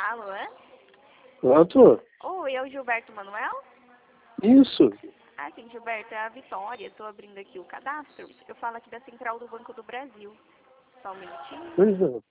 Alô, é? Pronto? Oi, é o Gilberto Manuel? Isso. Ah, sim, Gilberto, é a Vitória. Estou abrindo aqui o cadastro. Eu falo aqui da Central do Banco do Brasil. Só um minutinho. Pois é.